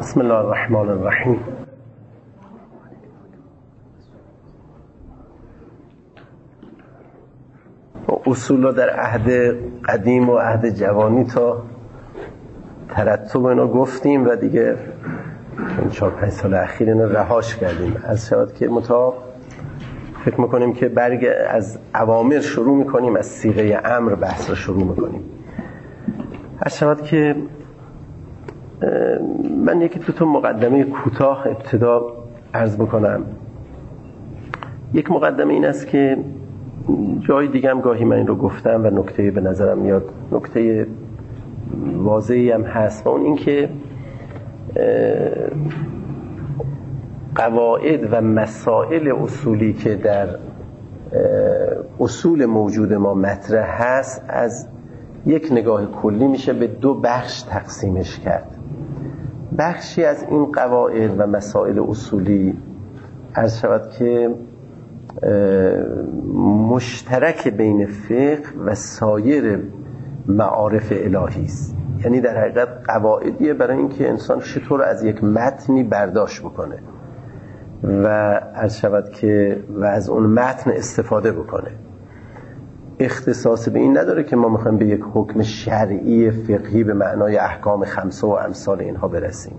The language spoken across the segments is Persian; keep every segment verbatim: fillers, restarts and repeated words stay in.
بسم الله الرحمن الرحیم. اصول در عهد قدیم و عهد جوانی تا ترتب اینا گفتیم و دیگه این چهار پنج سال اخیر اینا رهاش کردیم. از شود که متا فکر میکنیم که برگ از اوامر شروع میکنیم، از صیغه امر بحث رو شروع میکنیم. از شود که من یکی دو تا مقدمه کوتاه ابتدا عرض بکنم. یک مقدمه این است که جای دیگه هم گاهی من این رو گفتم و نکته به نظرم میاد، نکته واضحی هم هست، و اون این که قواعد و مسائل اصولی که در اصول موجود ما مطرح هست از یک نگاه کلی میشه به دو بخش تقسیمش کرد. بخشی از این قواعد و مسائل اصولی عرض شود که مشترک بین فقه و سایر معارف الهی است. یعنی در حقیقت قواعدیه برای اینکه انسان چطور از یک متنی برداشت بکنه و عرض شود که و از اون متن استفاده بکنه. اختصاص به این نداره که ما میخوایم به یک حکم شرعی فقهی به معنای احکام خمسه و امثال اینها برسیم.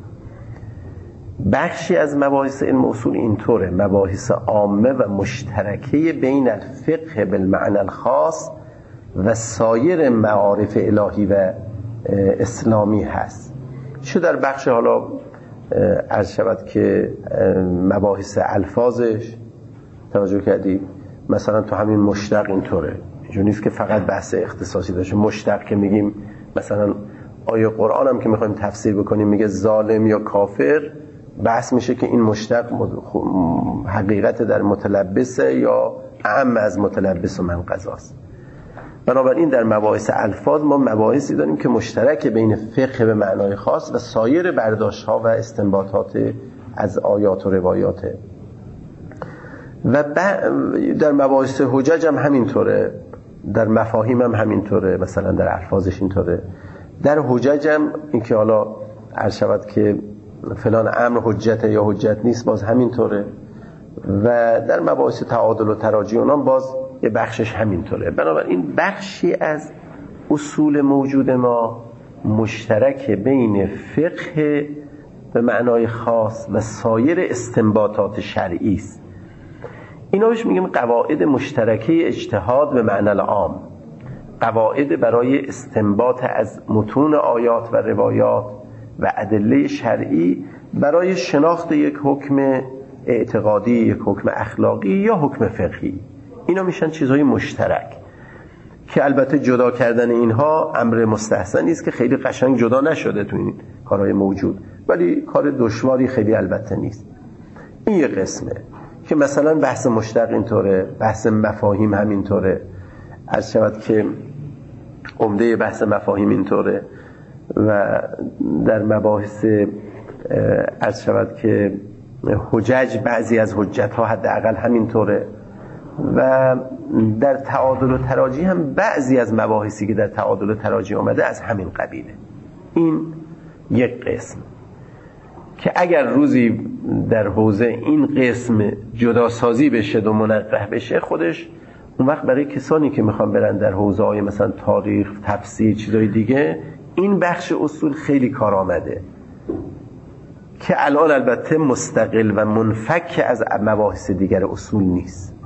بخشی از مباحث علم اصول اینطوره، مباحث عامه و مشترکه بین الفقه بالمعنى الخاص و سایر معارف الهی و اسلامی هست. چه در بخش حالا عرض شود که مباحث الفاظش توجه کردید، مثلا تو همین مشتق اینطوره، اینجوری نیست که فقط بحث اختصاصی داشته. مشتق که میگیم مثلا آیه قرآن هم که میخوایم تفسیر بکنیم میگه ظالم یا کافر، بحث میشه که این مشتق حقیقت در متلبسه یا اعم از متلبس و من قضاست. بنابراین در مباحث الفاظ ما مباحثی داریم که مشترک بین فقه به معنای خاص و سایر برداشت ها و استنباطات از آیات و روایاته. و در مباحث حجج هم همینطوره، در مفاهیم هم همینطوره، مثلا در الفاظش اینطوره. در حجج هم این که حالا عرض شود که فلان امر حجت یا حجت نیست، باز همینطوره. و در مباحث تعادل و تراجی اونام باز یه بخشش همینطوره. بنابراین بخشی از اصول موجود ما مشترک بین فقه به معنای خاص و سایر استنباطات شرعی است. اینا بهش میگیم قواعد مشترکه اجتهاد به معنی العام، قواعد برای استنباط از متون آیات و روایات و ادله شرعی برای شناخت یک حکم اعتقادی، یک حکم اخلاقی یا حکم فقهی. اینا میشن چیزهای مشترک که البته جدا کردن اینها امر مستحسنی است که خیلی قشنگ جدا نشده تو این کارهای موجود، ولی کار دشواری خیلی البته نیست. این یه قسمه که مثلا بحث مشتق اینطوره، بحث مفاهیم همینطوره، عرض شود که عمده بحث مفاهیم اینطوره. و در مباحث عرض شود که حجج بعضی از حجت ها حداقل همینطوره. و در تعادل و تراجی هم بعضی از مباحثی که در تعادل و تراجی آمده از همین قبیله. این یک قسم که اگر روزی در حوزه این قسم جدا سازی بشه و منقح بشه، خودش اون وقت برای کسانی که میخوان برن در حوزه های مثلا تاریخ، تفسیر، چیزای دیگه، این بخش اصول خیلی کار آمده که الان البته مستقل و منفک از مباحث دیگر اصول نیست.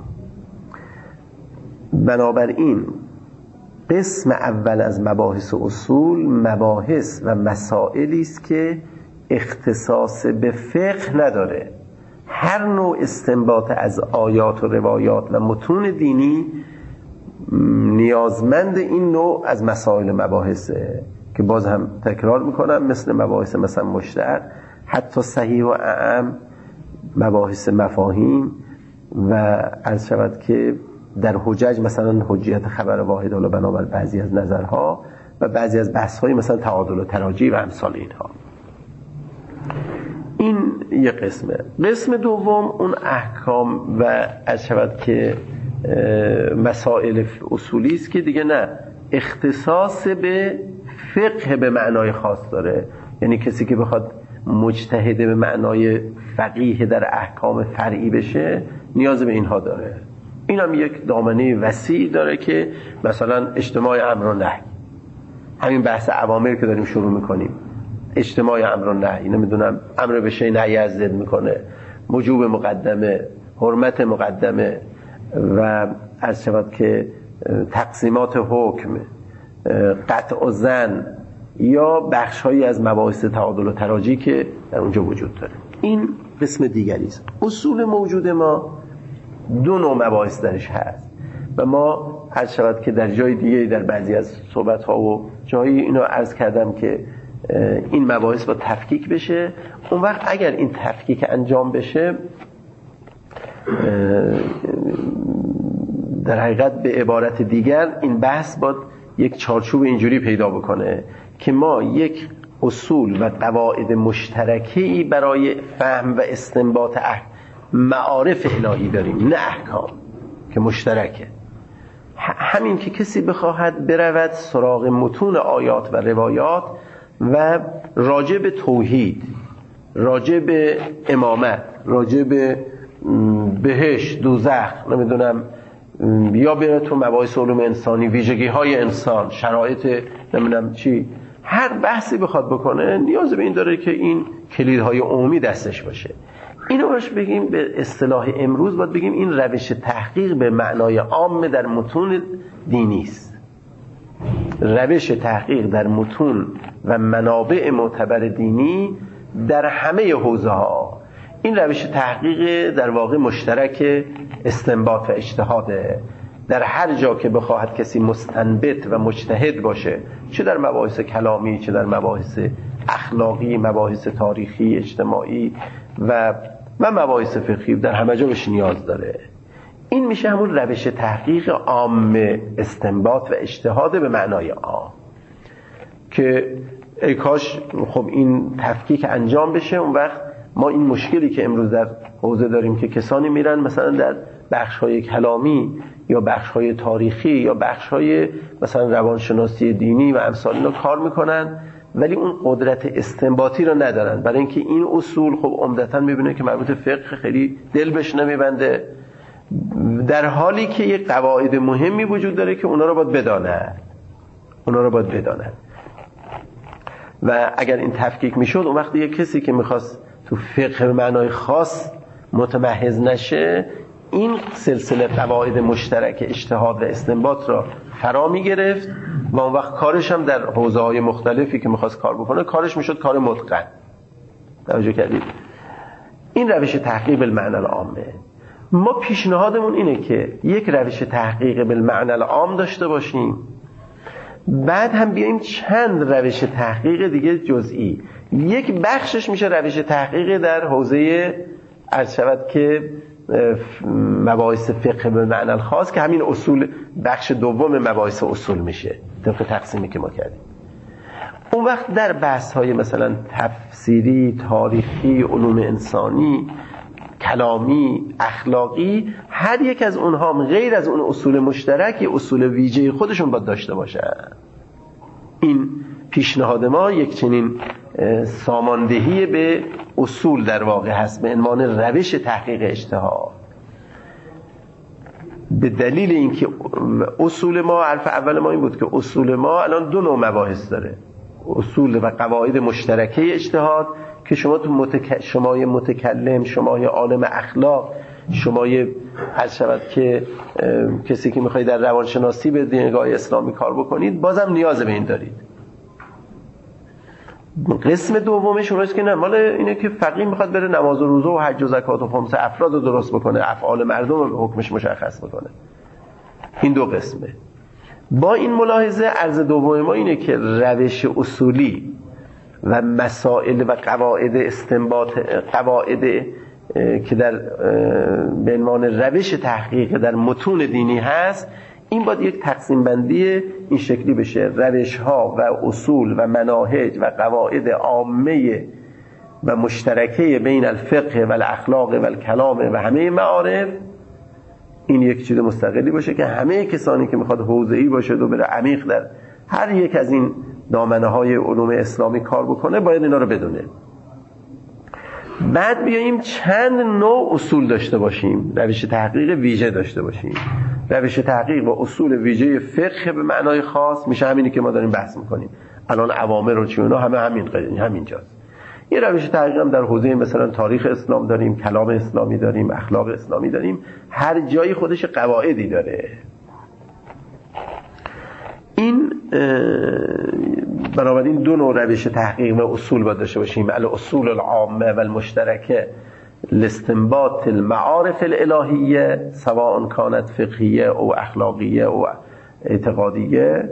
بنابراین قسم اول از مباحث اصول مباحث و مسائلی است که اختصاص به فقه نداره. هر نوع استنباط از آیات و روایات و متون دینی نیازمند این نوع از مسائل مباحثه که باز هم تکرار میکنم، مثل مباحث مثلا مشتق، حتی صحیح و اعم، مباحث مفاهیم و عرض شود که در حجج مثلا حجیت خبر واحد، حالا بنابر بعضی از نظرها و بعضی از بحث‌های مثلا تعادل و تراجی و امثال اینها. این یک قسمه. قسم دوم اون احکام و عرض شود که مسائل اصولی است که دیگه نه اختصاص به فقه به معنای خاص داره. یعنی کسی که بخواد مجتهد به معنای فقیه در احکام فرعی بشه نیاز به اینها داره. این هم یک دامنه وسیع داره که مثلا اجتماع امر و نهی، همین بحث اوامر که داریم شروع میکنیم، اجتماع امر و نهی، نمیدونم امر به شیء نهی از ضد میکنه، وجوب مقدمه، حرمت مقدمه و عرض شود که تقسیمات حکم، قطع و ظن یا بخش‌هایی از مباحث تعادل و تراجی که در اونجا وجود داره. این قسم دیگری است. اصول موجود ما دو نوع مباحث درش هست و ما عرض شود که در جای دیگه در بعضی از صحبت‌ها و جایی اینو عرض کردم که این مباحث با تفکیک بشه. اون وقت اگر این تفکیک انجام بشه در حقیقت به عبارت دیگر این بحث باید یک چارچوب اینجوری پیدا بکنه که ما یک اصول و قواعد مشترکی برای فهم و استنباط معارف الهی داریم، نه احکام که مشترکه. همین که کسی بخواهد برود سراغ متون آیات و روایات و راجع به توحید، راجع به امامت، راجع به بهشت، دوزخ، نمیدونم، یا بره تو مباحث علوم انسانی، ویژگی های انسان، شرایط، نمیدونم چی، هر بحثی بخواد بکنه نیاز به این داره که این کلیدهای عمومی دستش باشه. اینو باش بگیم به اصطلاح امروز باید بگیم این روش تحقیق به معنای عام در متون دینی است. روش تحقیق در متون و منابع معتبر دینی در همه حوزه ها، این روش تحقیق در واقع مشترک استنباط و اجتهاده. در هر جا که بخواهد کسی مستنبط و مجتهد باشه، چه در مباحث کلامی، چه در مباحث اخلاقی، مباحث تاریخی، اجتماعی و و مباحث فقهی، در همه جا بهش نیاز داره. این میشه همون روش تحقیق عام استنباط و اجتهاد به معنای عام که ای کاش خب این تفکیک انجام بشه. اون وقت ما این مشکلی که امروز در حوزه داریم که کسانی میرن مثلا در بخش‌های کلامی یا بخش‌های تاریخی یا بخش‌های مثلا روانشناسی دینی و امثال اینا کار میکنن ولی اون قدرت استنباطی رو ندارن، برای اینکه این اصول خب عمدتاً میبینه که مربوط فقه خیلی دل بهش نمیبنده، در حالی که یک قواعد مهمی وجود داره که اونا رو باید بدانن اونا رو باید بدانن و اگر این تفکیک میشد اون وقت یک کسی که میخواست تو فقه به معنای خاص متمحض نشه، این سلسله قواعد مشترک اجتهاد و استنباط را فرا میگرفت و اون وقت کارش هم در حوزه‌های مختلفی که میخواست کار بکنه کارش میشد کار متقن. توجه کردید؟ این روش تحقیق بالمعنی العامه. ما پیشنهادمون اینه که یک روش تحقیق بالمعنی العام داشته باشیم، بعد هم بیایم چند روش تحقیق دیگه جزئی. یک بخشش میشه روش تحقیق در حوزه عرض شود که مباحث فقه به معنی الخاص که همین اصول بخش دوم مباحث اصول میشه طبق تقسیمی که ما کردیم. اون وقت در بحث های مثلا تفسیری، تاریخی، علوم انسانی، کلامی، اخلاقی، هر یک از اونها غیر از اون اصول مشترک اصول ویژه خودشون باید داشته باشن. این پیشنهاد ما یک چنین ساماندهی به اصول در واقع هست به عنوان روش تحقیق اجتهاد، به دلیل اینکه اصول ما، حرف اول ما این بود که اصول ما الان دو نوع مباحث داره، اصول و قواعد مشترکه اجتهاد که شما تو متک... شمای متکلم، شمای عالم اخلاق، شمای هر شود که کسی که میخواید در روانشناسی به دیدگاه اسلامی کار بکنید بازم نیاز به این دارید. قسم دومش اوناست که نه، مال اینه که فقیه میخواد بره نماز و روزه و حج و زکات و خمس افراد رو درست بکنه، افعال مردم رو حکمش مشخص بکنه. این دو قسمه. با این ملاحظه عرض دوم ما اینه که روش اصولی و مسائل و قواعد استنباط، قواعد که در به عنوان روش تحقیق در متون دینی هست، این باید یک تقسیم بندی این شکلی بشه: روش ها و اصول و مناهج و قواعد عامه و مشترکه بین الفقه و الاخلاق و الکلام و همه معارف، این یک چیز مستقلی باشه که همه کسانی که میخواد حوزه‌ای باشه و بره عمیق در هر یک از این دامنه های علوم اسلامی کار بکنه باید اینا رو بدونه. بعد بیاییم چند نوع اصول داشته باشیم، روش تحقیق ویژه داشته باشیم. روش تحقیق و اصول ویژه فقه به معنای خاص میشه همینی که ما داریم بحث میکنیم الان، اوامر و چیونا همه همین همینجاست. یه روش تحقیق هم در حوزه مثلا تاریخ اسلام داریم، کلام اسلامی داریم، اخلاق اسلامی داریم، هر جایی خودش قواعدی داره. این بنابراین دو نوع روش تحقیق و اصول باید داشته باشیم، الاصول العامه و المشترکه لاستنباط المعارف الالهیه سواء كانت فقهیه او اخلاقیه او اعتقادیه،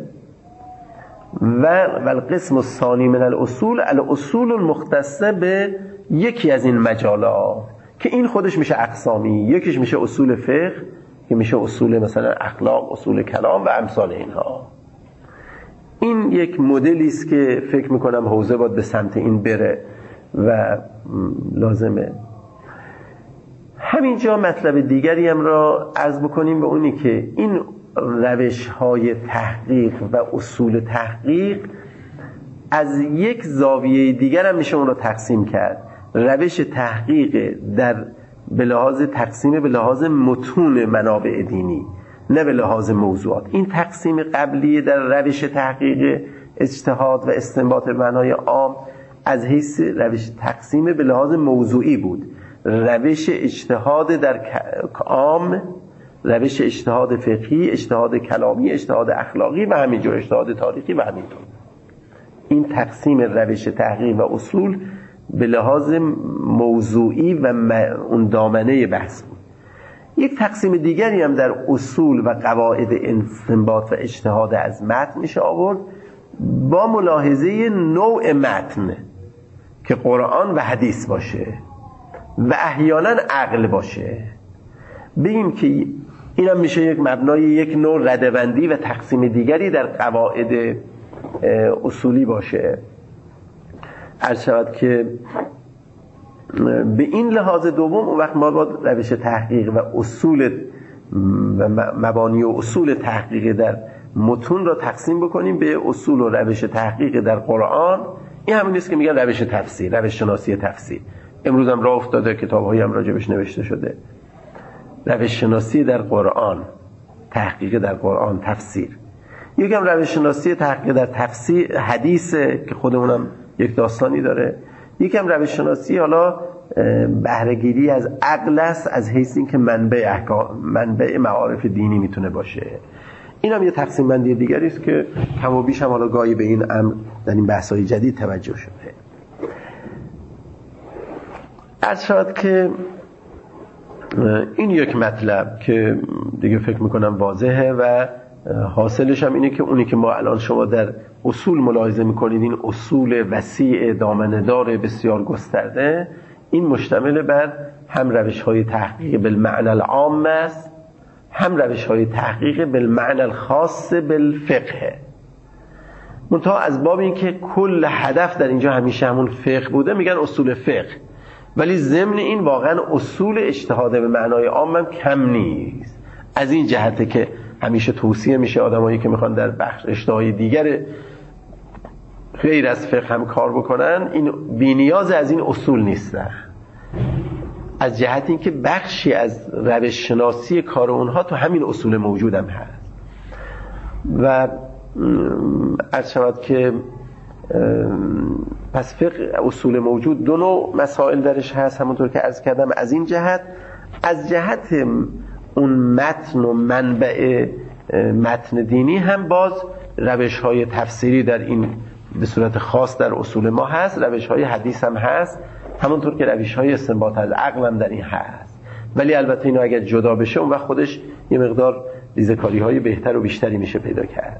و القسم الثانی من الاصول الاصول المختصه به یکی از این مجالات که این خودش میشه اقسامی. یکیش میشه اصول فقه که میشه اصول مثلا اخلاق، اصول کلام و امثال اینها. این یک مدلی است که فکر میکنم حوزه باید به سمت این بره و لازمه. همینجا مطلب دیگری هم را عرض بکنیم به اونی که این روش های تحقیق و اصول تحقیق از یک زاویه دیگر هم میشه اون را تقسیم کرد. روش تحقیق در به لحاظ تقسیم به لحاظ متون منابع دینی، نه به لحاظ موضوعات. این تقسیم قبلی در روش تحقیق اجتهاد و استنباط معنای عام از حیث روش تقسیم به لحاظ موضوعی بود. روش اجتهاد در عام، روش اجتهاد فقهی، اجتهاد کلامی، اجتهاد اخلاقی و همینجور اجتهاد تاریخی و همینطور. این تقسیم روش تحقیق و اصول به لحاظ موضوعی و اون دامنه بحث بود. یک تقسیم دیگری هم در اصول و قواعد استنباط و اجتهاد از متن میشه آورد با ملاحظه نوع متن که قرآن و حدیث باشه و احیانا عقل باشه. بگیم که این هم میشه یک مبنای یک نوع ردبندی و تقسیم دیگری در قواعد اصولی باشه. عرض شود که به این لحاظ دوم اون وقت ما باید روش تحقیق و اصول و مبانی و اصول تحقیق در متون را تقسیم بکنیم به اصول و روش تحقیق در قرآن. این همین نیست که میگن روش تفسیر، روش شناسی تفسیر. امروز هم راه افتاده، کتاب‌هایی هم راجبش نوشته شده. روش شناسی در قرآن، تحقیق در قرآن، تفسیر. یکم روش شناسی تحقیق در تفسیر حدیثه که خودمونم یک داستانی داره. یکم روش شناسی حالا بهره‌گیری از عقل است، از حیث این که منبع احکام، منبع معارف دینی میتونه باشه. این هم یه تقسیم بندی دیگری است که کم و بیش هم حالا گاهی به این امر در این بحث‌های جدید توجه شده. عرض شد که این یک مطلب که دیگه فکر میکنم واضحه و حاصلش هم اینه که اونی که ما الان شما در اصول ملاحظه میکنید، این اصول وسیع دامنه‌دار بسیار گسترده، این مشتمل بر هم روش های تحقیق بالمعنى العام است، هم روش های تحقیق بالمعنى الخاص بالفقه. منتها از باب این که کل هدف در اینجا همیشه همون فقه بوده میگن اصول فقه، ولی ضمن این واقعا اصول اجتهاد به معنای عام هم کم نیست. از این جهته که همیشه توصیه میشه آدمایی که میخوان در بخش اجتهادی دیگر غیر از فقه هم کار بکنن، این بی‌نیاز از این اصول نیستن، از جهت این که بخشی از روش شناسی کار اونها تو همین اصول موجود هم هست. و عرض شود که پس فقه اصول موجود دو نوع مسائل درش هست، همونطور که عرض کردم. از این جهت، از جهت اون متن و منبع متن دینی هم باز روش های تفسیری در این به صورت خاص در اصول ما هست، روش های حدیث هم هست، همونطور که روش های استنباط از عقل هم در این هست. ولی البته اینو اگر جدا بشه اون وقت خودش یه مقدار ریزکاری های بهتر و بیشتری میشه پیدا کرد.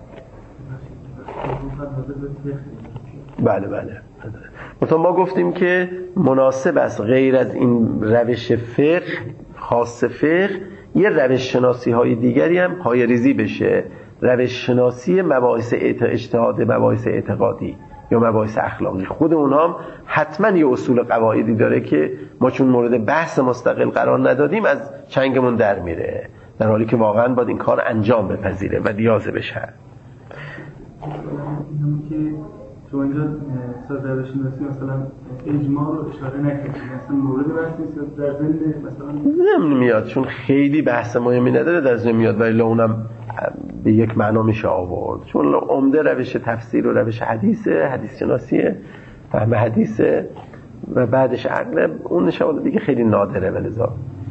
بله بله. مثلا ما گفتیم که مناسب است غیر از این روش فقه خاص فقه یه روش شناسی های دیگری هم پای ریزی بشه، روش شناسی مباحث اجتهاد، مباحث اعتقادی یا مباحث اخلاقی. خود اونها هم حتما یه اصول قواعدی داره که ما چون مورد بحث مستقل قرار ندادیم از چنگمون در میره، در حالی که واقعا باید این کار انجام بپذیره و نیازه بشه. اینم که شما اینجا استاد روش‌شناسی مثلا اجماع رو اشاره نکردید، مثلا مورد بحث نیست در ضمن مثلا ضمن میاد، چون خیلی بحث مهمی نداره در ضمن میاد، ولی اونم به یک معنا میشه آورد، چون عمده روش تفسیر و روش حدیثه، حدیث شناسیه، فهم حدیثه و بعدش عقل، اون نشان دیگه خیلی نادره. ولذا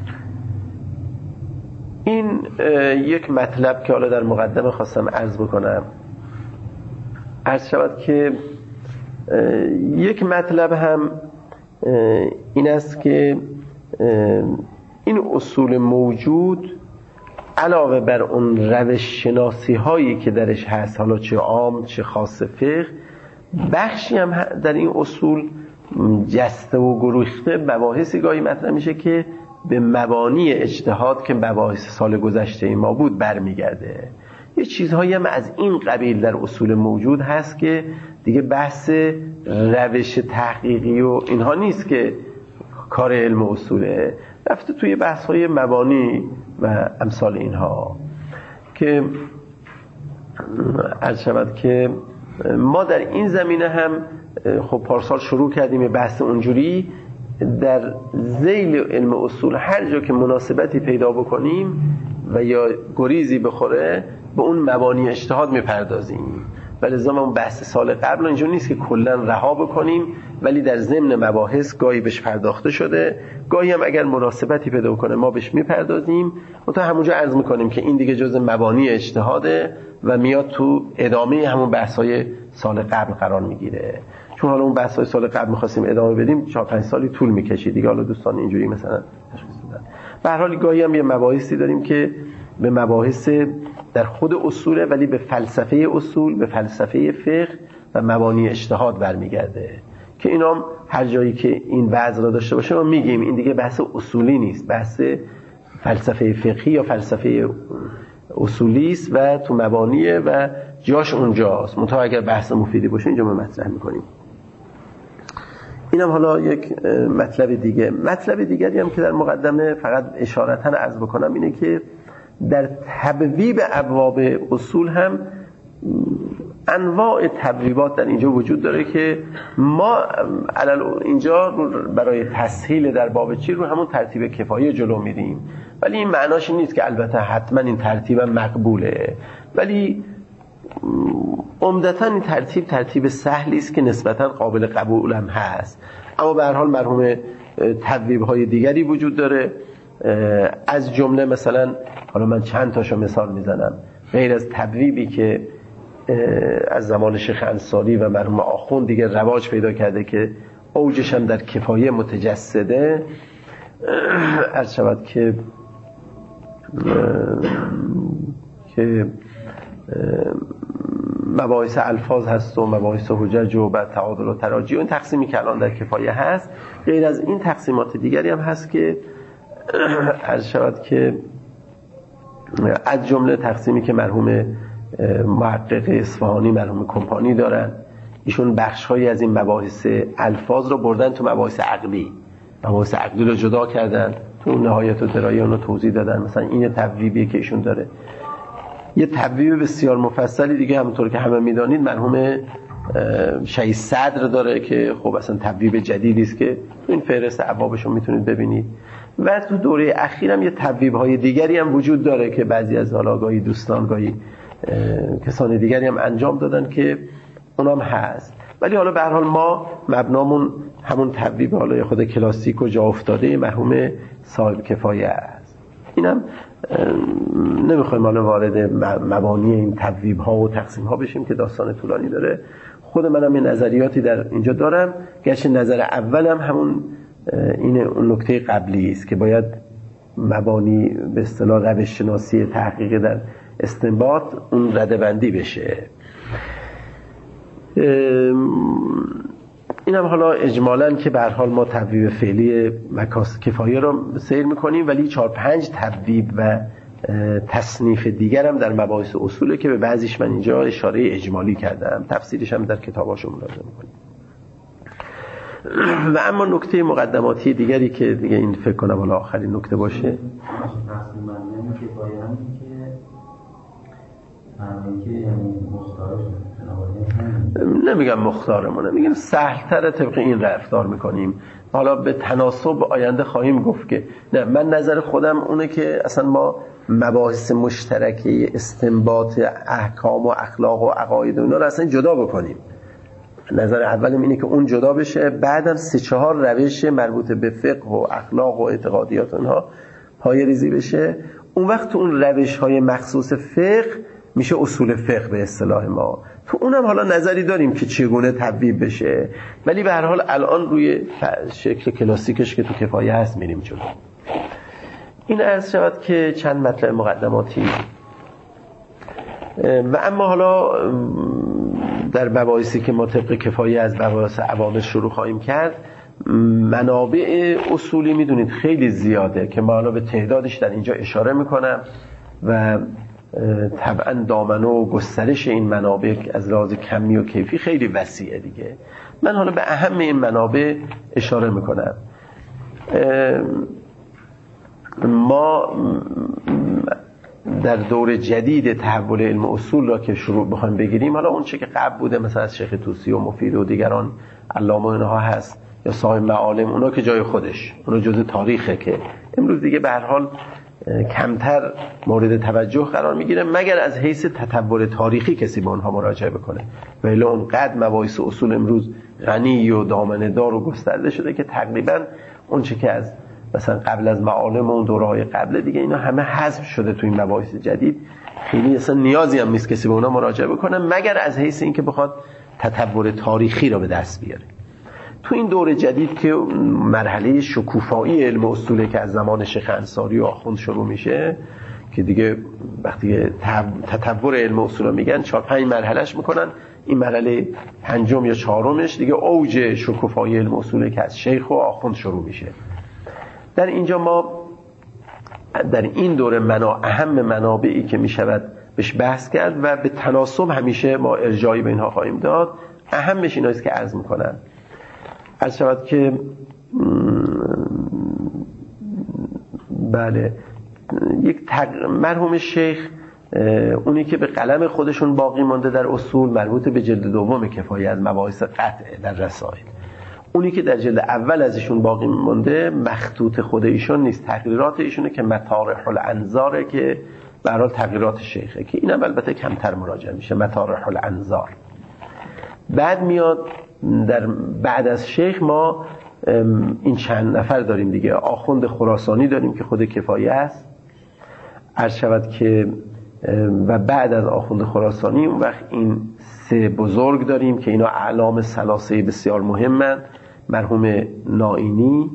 این یک مطلب که حالا در مقدمه خواستم عرض بکنم. عرض شود که یک مطلب هم این است که این اصول موجود علاوه بر اون روش شناسی هایی که درش هست، حالا چه عام چه خاص فقه، بخشی هم در این اصول جسته و گریخته مباحثی گاهی مطرح میشه که به مبانی اجتهاد که مباحث سال گذشته ما بود برمیگرده. یه چیزهایی هم از این قبیل در اصول موجود هست که دیگه بحث روش تحقیقی و اینها نیست که کار علم اصوله، رفته توی بحث‌های مبانی و امثال اینها که عرض شود که ما در این زمینه هم خب پارسال شروع کردیم بحث اونجوری در ذیل علم اصول هر جا که مناسبتی پیدا بکنیم و یا گریزی بخوره به اون مبانی اجتهاد میپردازیم. ولی زمان اون بحث سال قبل اینجور نیست که کلا رها بکنیم، ولی در ضمن مباحث گاهی بهش پرداخته شده، گاهی هم اگر مناسبتی پیدا کنه ما بهش میپردازیم و تا همونجا عرض میکنیم که این دیگه جز مبانی اجتهاده و میاد تو ادامه همون بحث‌های سال قبل قرار میگیره. چون حالا اون بحث‌های سال قبل می‌خواستیم ادامه بدیم چهار پنج سالی طول می‌کشید دیگه، حالا دوستان اینجوری مثلا تشخیص دادن. به هر حال گاهی هم یه مباحثی داریم که به مباحث در خود اصوله، ولی به فلسفه اصول، به فلسفه فقه و مبانی اجتهاد برمیگرده که اینام هر جایی که این وضع را داشته باشه ما میگیم این دیگه بحث اصولی نیست، بحث فلسفه فقهی یا فلسفه اصولی است و تو مبانیه و جاش اونجاست. منتها اگر بحث مفیدی باشه اینجا ما مطرح میکنیم. اینم حالا یک مطلب دیگه. مطلب دیگری هم که در مقدمه فقط اشارتاً عرض بکنم اینه که در تبویب ابواب اصول هم انواع تبویبات در اینجا وجود داره که ما علل اینجا برای تسهیل در باب چی رو همون ترتیب کفایه جلو میریم، ولی این معناش نیست که البته حتما این ترتیب مقبوله، ولی عمدتاً این ترتیب ترتیب سهلی است که نسبتاً قابل قبول هم هست. اما به هر حال مرحوم تبویب‌های دیگری وجود داره، از جمله مثلا حالا من چند تاشو مثال میزنم، غیر از تبویبی که از زمان شیخ انصاری و مرحوم آخوند دیگه رواج پیدا کرده که اوجش هم در کفایه متجسده، عرض شود که که مباحث الفاظ هست و مباحث حجج و بعد تعادل و تراجی و این تقسیمی که الان در کفایه هست. غیر از این تقسیمات دیگری هم هست که عرض شود که از جمله تقسیمی که مرحوم محقق اصفهانی مرحوم کمپانی دارن، ایشون بخش‌هایی از این مباحث الفاظ رو بردن تو مباحث عقلی، مباحث عقلی رو جدا کردن، تو نهایت و درایه اون رو توضیح دادن. مثلا این تبویبیه که ایشون داره. یه تبویب بسیار مفصلی دیگه همونطور که همه میدانید مرحوم شهید صدر داره که خب اصلا تبویب جدیدی است که این فهرست ابوابش رو میتونید ببینید. و تو دوره اخیر هم یه تبویب‌های دیگری هم وجود داره که بعضی از حالاگاهی دوستان گاهی کسان دیگری هم انجام دادن که اونام هست. ولی حالا به هر حال ما مبنامون همون تبویب حالا خود کلاسیک و جا افتاده مرحوم صاحب کفایه است. اینم نمیخوایم حالا وارد مبانی این تبویب ها و تقسیم ها بشیم که داستان طولانی داره. خود منم یه نظریاتی در اینجا دارم، گرچه نظر اولم همون این اون نکته قبلی است که باید مبانی به اصطلاح روش شناسی تحقیق در استنباط اون ردبندی بشه. اینم حالا اجمالاً که به هر حال ما تبویب فعلی مکاس کفایه رو سیر میکنیم، ولی چهار پنج تبویب و تصنیف دیگر هم در مباحث اصوله که به بعضیش من اینجا اشاره اجمالی کردم، تفسیرش هم در کتاباشو ملاحظه میکنیم. و اما نکته مقدماتی دیگری که دیگه این فکر کنم حالا آخرین نکته باشه، نمیگم مختارمونه، میگیم سهل‌تر طبق این رفتار میکنیم. حالا به تناسب آینده خواهیم گفت که نه، من نظر خودم اونه که اصلا ما مباحث مشترکه استنباط احکام و اخلاق و عقاید و اینا رو اصلا جدا بکنیم. نظر اولم اینه که اون جدا بشه، بعدم سه چهار روش مربوط به فقه و اخلاق و اعتقادیات اونها پای ریزی بشه. اون وقت تو اون روش های مخصوص فقه میشه اصول فقه به اصطلاح ما. تو اونم حالا نظری داریم که چگونه تبیین بشه، ولی به هر حال الان روی شکل کلاسیکش که تو کفایه هست میریم جلو. این عرض شود که چند مطلب مقدماتی. و اما حالا در مباحثی که ما طبق کفایه از مباحث عوامل شروع خواهیم کرد، منابع اصولی میدونید خیلی زیاده که ما حالا به تعدادش در اینجا اشاره میکنم و طبعا دامنه و گسترش این منابع از لحاظ کمی و کیفی خیلی وسیعه دیگه. من حالا به اهم این منابع اشاره میکنم. ما در دور جدید تحول علم اصول را که شروع بخوایم بگیریم، حالا اون چه که قبل بوده مثلا از شیخ طوسی و مفید و دیگران علامه اینها هست یا صاحب معالم، اونا که جای خودش، اونا جزء تاریخه که امروز دیگه به هر حال کمتر مورد توجه قرار میگیره، مگر از حیث تطور تاریخی کسی به اونها مراجعه بکنه. ولی اونقدر مباحث اصول امروز غنی و دامنه دار و گسترده شده که تقریبا اون چه که از مثلا قبل از معالم و اون دوره‌های قبل دیگه اینا همه حذف شده تو این مباحث جدید. خیلی اصلا نیازی هم نیست کسی به اونا مراجعه بکنه مگر از حیث اینکه بخواد تطور تاریخی رو به دست بیاره. تو این دور جدید که مرحله شکوفایی علم اصوله که از زمان شیخ انصاری و آخوند شروع میشه، که دیگه وقتی تطور علم اصول رو میگن چهار پنج مرحلهش میکنن، این مرحله پنجم یا چهارمش دیگه اوج شکوفایی علم اصوله که از شیخ و آخوند شروع میشه. در اینجا ما در این دوره منا اهم منابعی که میشود بهش بحث کرد و به تناسب همیشه ما ارجاعی به اینها خواهیم داد، اهمش ایناست که عرض میکنن. عرض شود که بله یک تق... مرحوم شیخ اونی که به قلم خودشون باقی مانده در اصول مربوط به جلد دوم کفایه از مباحث قطع در رسائل، اونی که در جلد اول ازشون باقی مانده مخطوط خود ایشون نیست، تقریرات ایشونه که مطارح الانظاره که به هر حال تقریرات شیخه که اینم البته کمتر مراجعه میشه، مطارح الانظار. بعد میاد در بعد از شیخ ما این چند نفر داریم دیگه، آخوند خراسانی داریم که خود کفایه است، عرض شود که و بعد از آخوند خراسانی اون وقت این سه بزرگ داریم که اینا اعلام ثلاثه بسیار مهمند. مرحوم نائینی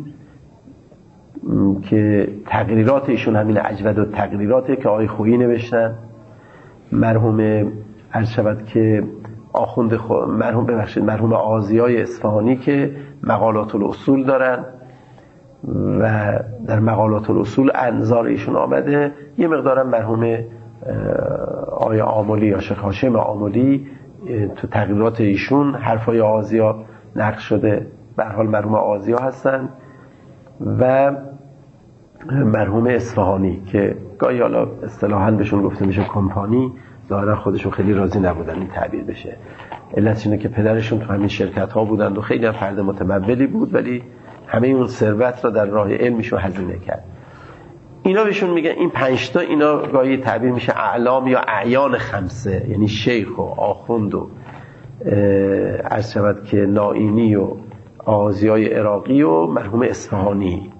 که تقریرات ایشون همین اجود و تقریراته که آقای خویی نوشتن، مرحوم عرض شود که آخوند خو... مرحوم ببخشید مرحوم آزیای اصفهانی که مقالات الاصول دارن و در مقالات الاصول انظار ایشون آمده. یه مقدارم مرحوم آقای آملی یا شیخ هاشم آملی تو تقریرات ایشون حرفای آزیا نقل شده، به هر حال مرحوم آزیا هستن و مرحوم اصفهانی که گاهی حالا اصطلاحاً بهشون گفته میشه کمپانی، ظاهرا خودشون خیلی راضی نبودن این تعبیر بشه. علتش اینه که پدرشون تو همین شرکت ها بودند و خیلی هم فرد متمولی بود، ولی همه اون ثروت را در راه علمشون هزینه کرد. اینا بهشون میگن این پنج تا، اینا گاهی تعبیر میشه اعلام یا اعیان خمسه، یعنی شیخ و آخوند و عرض شود که نائینی و آغازیای عراقی و مرحوم اصفهانی.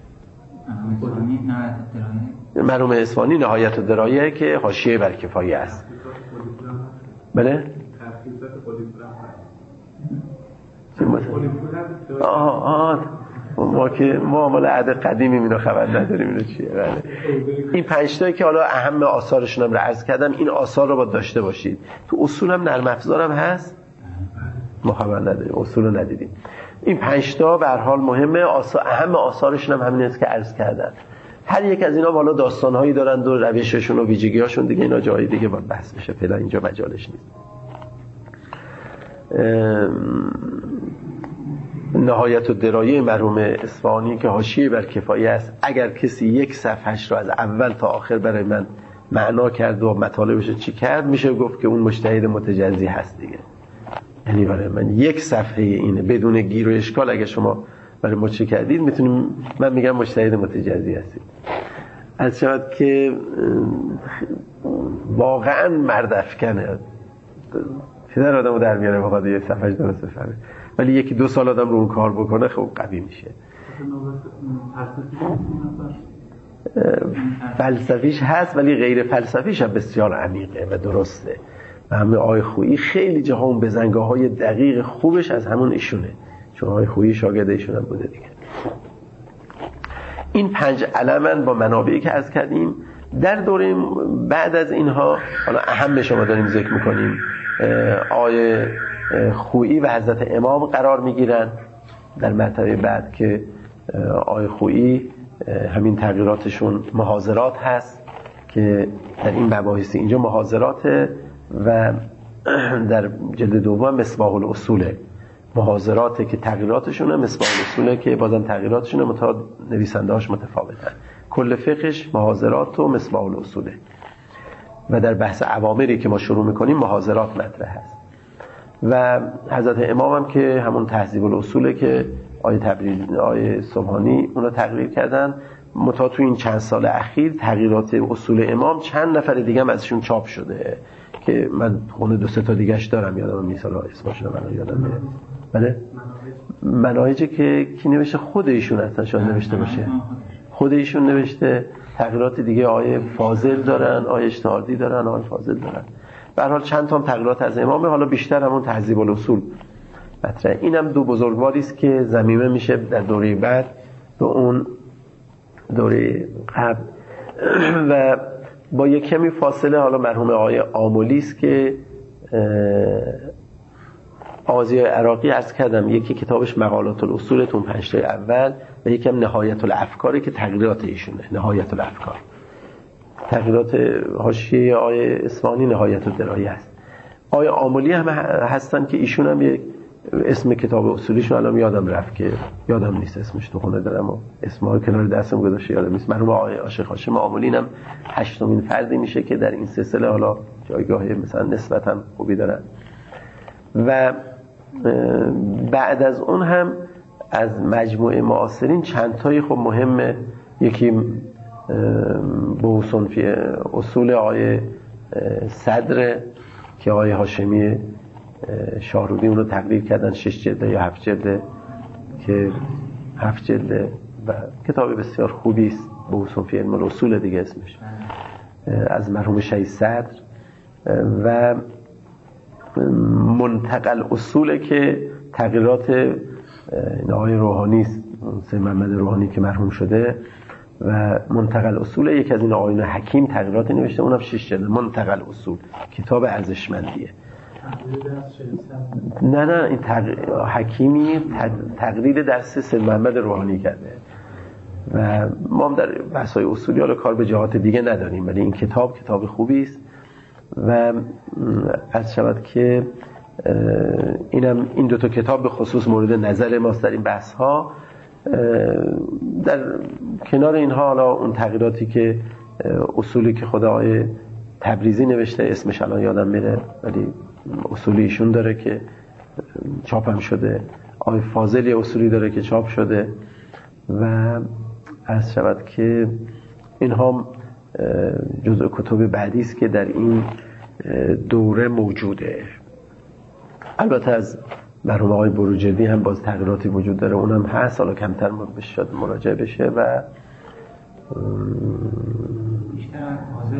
مرحوم اصفهانی نهایت الدرایه که حاشیه بر کفایه است. بله؟ آه آه ما که ما مال عهد قدیمی اینو خبر نداریم اینو چیه. بله. این پنج تایی که حالا اهم آثارشون هم رو عرض کردم، این آثار رو باید داشته باشید. تو اصول هم نرم افزار هم هست، ما خبر نداریم، اصول رو ندیدیم. این پنج تا به هر حال مهمه، آثار اهم آثارشون هم همین است که عرض کردم. هر یک از اینا بالا داستان‌هایی دارن و روششون و ویژگی‌هاشون دیگه، اینا جای دیگه باید بحث بشه، فعلا اینجا مجالش نیست. نهایت الدرایه مرحوم اصفهانی که حاشیه بر کفایه است، اگر کسی یک صفحهش رو از اول تا آخر برای من معنا کرد و مطالبش چی کرد، میشه گفت که اون مجتهد متجزی هست دیگه. یعنی برای من یک صفحه اینه بدون گیر و اشکال اگه شما برای ما چی کردید میتونیم، من میگم مجتهد متجزی هستید. از شود که واقعا مردافکنه، پدر آدمو در میاره بخواد یک صفحه درست بفهمه، ولی یکی دو سال آدم رو اون کار بکنه خب قوی میشه. فلسفیش هست ولی غیر فلسفیش هم بسیار عمیقه و درسته و همه آقای خویی خیلی جاها اون بزنگاه های دقیق خوبش از همون ایشونه، چون آقای خویی شاگرد ایشون هم بوده دیگه. این پنج علمن با منابعی که از کردیم. در دوره بعد از اینها حالا اهم شما داریم ذکر میکنیم، آقای خویی و حضرت امام قرار میگیرن در مرتبه بعد که آقای خویی همین تغییراتشون محاضرات هست که در این مباحث اینجا محاضرات و در جلد دوم مصباح الاصوله محاضراته که تغییراتشونه، مصباح الاصوله که بازم تغییراتشونه متفاوت، نویسنده‌هاش متفاوتن. کل فقهش محاضرات و مصباح الاصوله و در بحث اوامری که ما شروع میکنیم محاضرات مطرح هست. و حضرت امام هم که همون تهذیب الاصوله که آیه تبریزی آیه سبحانی اونو تغییر کردن. متا تو این چند سال اخیر تغییرات اصول امام چند نفر دیگه هم ازشون چاپ شده که من خونه دو سه تا دیگه‌اش دارم، یادم میاد اسمش رو من یادم میاد. بله مناهجی که کی نوشته، خود ایشون اصلا شاید نوشته باشه، خود ایشون نوشته. تغییرات دیگه آیه فاضل دارن، آیه اجتهادی دارن، آیه فاضل دارن. به هر حال چند تا تغییرات از امامه، حالا بیشتر همون تهذیب الاصول مطرح. اینم دو بزرگواری است که ضمیمه میشه در دوره بعد به اون دوره قبل. و با یک کمی فاصله حالا مرحوم آقای آملی است که آغازی عراقی عرض کردم، یکی کتابش مقالات الاصول تون پنج تا اول و یکم نهایت الافکاری که تغییرات ایشونه، نهایت الافکار. تغییرات حاشیه آقای اصفهانی نهایت الدرایه است. آقای آملی هم هستن که ایشون هم یک اسم کتاب اصولیشون الان یادم رفت که یادم نیست اسمش، تو خونه دارم و اسم‌ها کنار دستم گذاشته یادم نیست. مرحوم آقای عاشق هاشم آملی هم هشتمین فردی میشه که در این سلسله حالا جایگاه مثلا نسبتاً خوبی دارن. و بعد از اون هم از مجموعه معاصرین چند تایی خب مهمه. یکی بحوث فی اصول آقای صدر که آقای هاشمی شاهرودی اون رو تقریر کردن، شش جلده یا هفت جلده که هفت جلده و کتاب بسیار خوبی است، بحوث فی علم الاصول دیگه اسمش، از مرحوم شهید صدر. و منتقل اصوله که تغییرات آقای روحانی است، سید محمد روحانی که مرحوم شده. و منتقل اصول یک از این آقایون حکیم تغییرات نوشته، اونم شش جلد. منتقل اصول کتاب ارزشمندیه. نه نه این تق... حکیمی تقریر درس سید محمد روحانی کرده و ما هم در بحث‌های اصولی حالا کار به جهات دیگه نداریم، ولی این کتاب کتاب خوبی است. و از شود که اینم این دو تا کتاب به خصوص مورد نظر ماست در این بحث ها. در کنار اینها حالا اون تغییراتی که اصولی که خود آقای تبریزی نوشته، اسمش الان یادم میره ولی اصولی ایشون داره که چاپ هم شده. آقای فاضلی اصولی داره که چاپ شده. و از شود که اینها جزء کتب بعدی است که در این دوره موجوده. البته از مرحوم آقای بروجردی هم باز تغییراتی وجود داره، اونم هست، حالا کمتر شاید مراجعه بشه. و بیشتر فاضل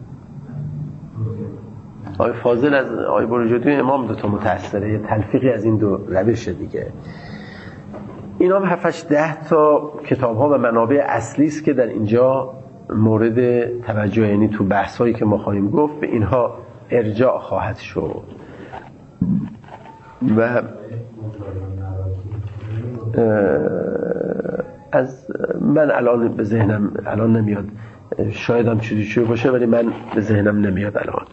آقای فاضل از آقای بروجردی امام دو تا متأثره، یه تلفیقی از این دو روش دیگه. اینا هم هفتش ده تا کتاب ها و منابع اصلی است که در اینجا مورد توجه، یعنی تو بحث هایی که ما خواهیم گفت به اینها ارجاع خواهد شد. و از من الان به ذهنم الان نمیاد، شاید هم چیزی چیزی باشه ولی من به ذهنم نمیاد الان.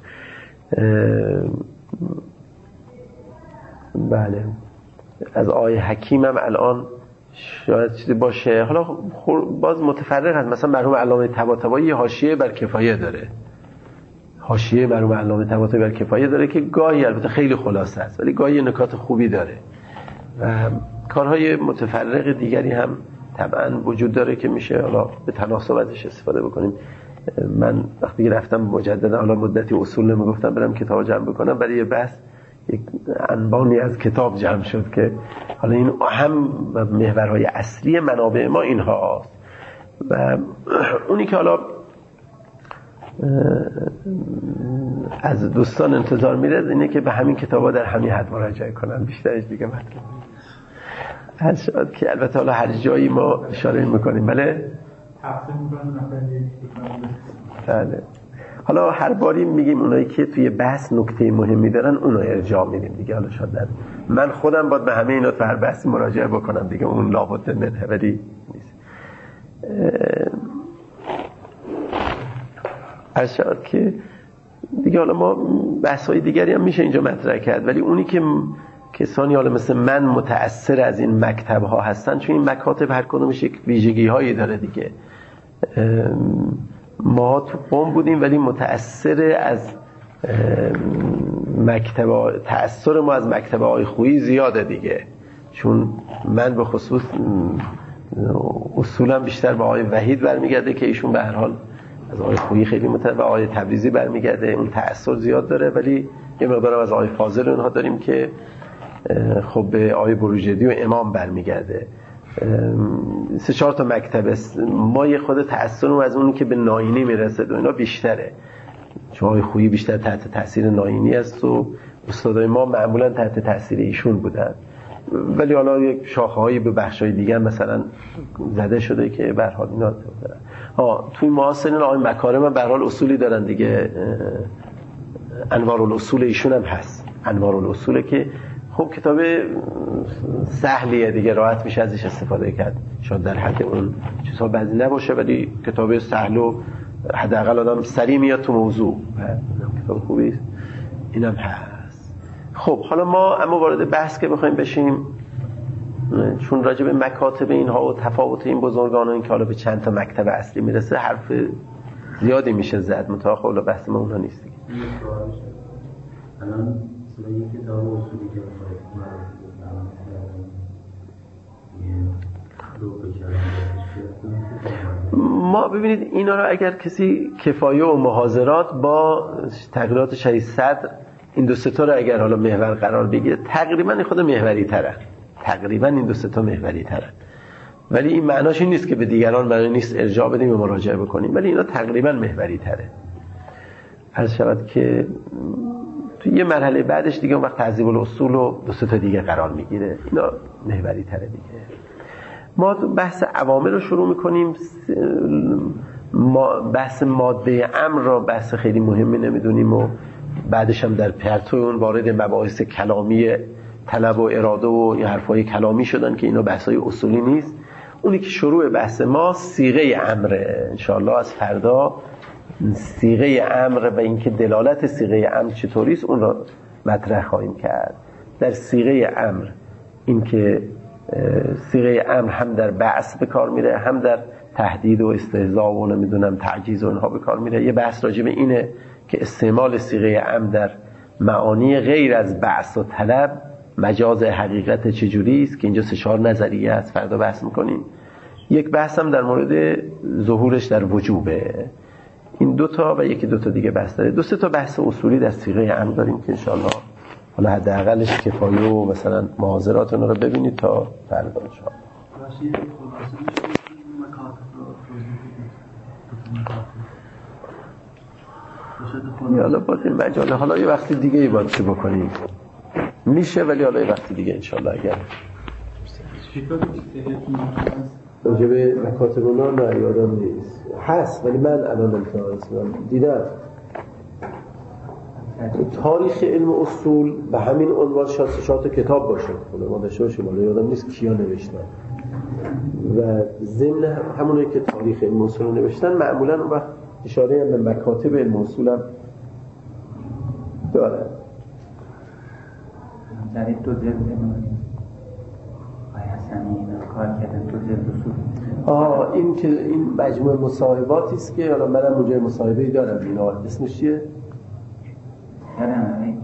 بله از آیه حکیم هم الان شاید چیزی باشه، حالا باز متفرق هست. مثلا مرحوم علامه طباطبایی حاشیه بر کفایه داره، حاشیه مرحوم علامه طباطبایی بر کفایه داره که گاهی البته خیلی خلاصه است ولی گاهی نکات خوبی داره و کارهای متفرق دیگری هم طبعا وجود داره که میشه حالا به تناسب ازش استفاده بکنیم. من وقتی که رفتم مجددا حالا مدتی اصول نمیگفتم برم کتاب جمع بکنم، برای یه بحث یک انبانی از کتاب جمع شد که حالا این هم محورهای اصلی منابع ما اینها هست و اونی که حالا از دوستان انتظار میره اینه که به همین کتابا در همین حد مراجعه کنن، بیشترش دیگه مطلب هست شد که البته حالا هر جایی ما اشاره میکنیم. بله بله حالا هر باری میگیم اونایی که توی بحث نکته مهمی دارن اونو ارجاع میدیم دیگه. حالا شاید در من خودم باید به همه اینا تو هر بحثی مراجعه بکنم دیگه، اون لابد منه ولی نیست. ارشاد که دیگه حالا ما بحث‌های دیگری هم میشه اینجا مطرح کرد ولی اونی که کسانی حالا مثل من متأثر از این مکتب ها هستن، چون این مکاتب هر کدومش یک ویژگی هایی داره دیگه. ما تو قم بودیم ولی متأثر از مکتب تأثیر ما از مکتب آقای خویی زیاده دیگه، چون من به خصوص اصولا بیشتر به آقای وحید برمیگرده که ایشون به هر حال از آقای خویی خیلی متأثر، به آقای تبریزی برمیگرده اون تأثیر زیاد داره، ولی یه مقدار از آقای فاضل اونها داریم که خب به آقای بروجردی و امام برمیگرده. سه چهار تا مکتب است. ما یه خود تأثیر از اونی که به ناینی میرسه و اینا بیشتره، چون آقای خویی بیشتر تحت تاثیر ناینی است و استادای ما معمولا تحت تاثیر ایشون بودن، ولی حالا یک شاخه‌هایی به بخش‌های دیگه مثلا زده شده که به هر حال اینا دارن. ها توی معاصرین آقای مکارم به هر حال اصولی دارن دیگه، انوارالأصول ایشون هم هست. انوارالأصول که خب کتاب سهلیه دیگه، راحت میشه ازش استفاده کرد، شاید در حد اون چیزها بعضی نباشه ولی کتاب سهل و حداقل آدم سریع میاد تو موضوع، کتاب خوبی است، اینم هست. خب حالا ما اما وارد بحث که بخوایم بشیم، چون راجع به مکاتب اینها و تفاوت این بزرگان و این که حالا به چند تا مکتب اصلی میرسه حرف زیادی میشه زد، متأخر حالا بحث ما اونها نیست دیگه. الان مثلا یک کتاب اصولی که بخواید ما ببینید اینا رو اگر کسی کفایه و محاضرات با تغییرات شهید صدر این دو سه تا رو اگر حالا محور قرار بگیره تقریبا خود محوری تره، تقریبا این دو سه تا محوری تره، ولی این معناش این نیست که به دیگران معنی نیست ارجاع بدیم و مراجعه بکنیم، ولی اینا تقریبا محوری تره. عرض شود که تو یه مرحله بعدش دیگه اون وقت تهذیب الاصول و دو سه تا دیگه قرار میگیره، اینا محوری تره دیگه. ما بحث عوامل رو شروع میکنیم، ما بحث ماده امر را بحث خیلی مهمی نمیدونیم و بعدش هم در پرتو اون وارد مباحث کلامی طلب و اراده و این حرفای کلامی شدن که اینا بحثای اصولی نیست. اونی که شروع بحث ما صیغه امره، انشاءالله از فردا صیغه امر و اینکه دلالت صیغه امر چطوری است اون را مطرح خواهیم کرد. در صیغه امر اینکه صیغه امر هم در بعث به کار میره، هم در تهدید و استهزاء و نمیدونم تعجیز و اینها به کار میره. یه بحث راجع به اینه که استعمال صیغه امر در معانی غیر از بعث و طلب مجاز حقیقت چجوری است که اینجا سه چهار نظریه است، فردا بحث میکنیم. یک بحث هم در مورد ظهورش در وجوبه. این دو تا و یکی دو تا دیگه بحث داره. دو سه تا بحث اصولی در صیغه امر داریم که انشاءالله حالا حداقلش کفایه و مثلا محاضرات اونا رو ببینید تا فردا انشاءالله. راشید خلاصه مکاتب رو توضیح حالا باید این مجاله حالا یه وقتی دیگه ای باید چی بکنیم میشه، ولی حالا یه وقتی دیگه انشاءالله اگر راجبه مکاتب اونا نه یادم نیست هست، ولی من الان امتحان دیدم تاریخ علم اصول به همین عنوان شاید شاید کتاب باشه، ما داشته باشیم، حالا یادم نیست کیا نوشتن و ضمن همونایی که تاریخ علم اصول رو نوشتن معمولا اون وقت اشاره هم به مکاتب علم اصول هم داره. در این دو جلد آقای حسنی کار کردن دو جلد اصول. آه این که این مجموعه مصاحباتی است که حالا منم اونجا مصاحبه‌ای دارم، اینا اسمش چیه؟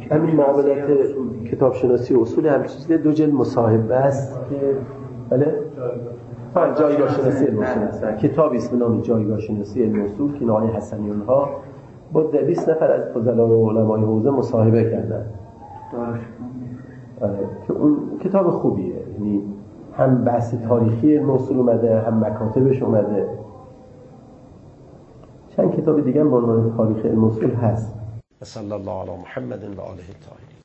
همین معاملات کتاب شناسی و اصول همین چیزه، دو جلد مصاحبه است که بله ها جایگاه شناسی علم اصول، کتابی است به نام جایگاه شناسی علم اصول که آقای حسنی اونها با دویست نفر از فضلا و علمای حوزه مصاحبه کردن که اون کتاب خوبیه، یعنی هم بحث تاریخی علم اصول اومده، هم مکاتبش اومده. چند کتاب دیگه هم به عنوان تاریخ علم اصول هست. صلی الله علی محمد و آله الطاهرین.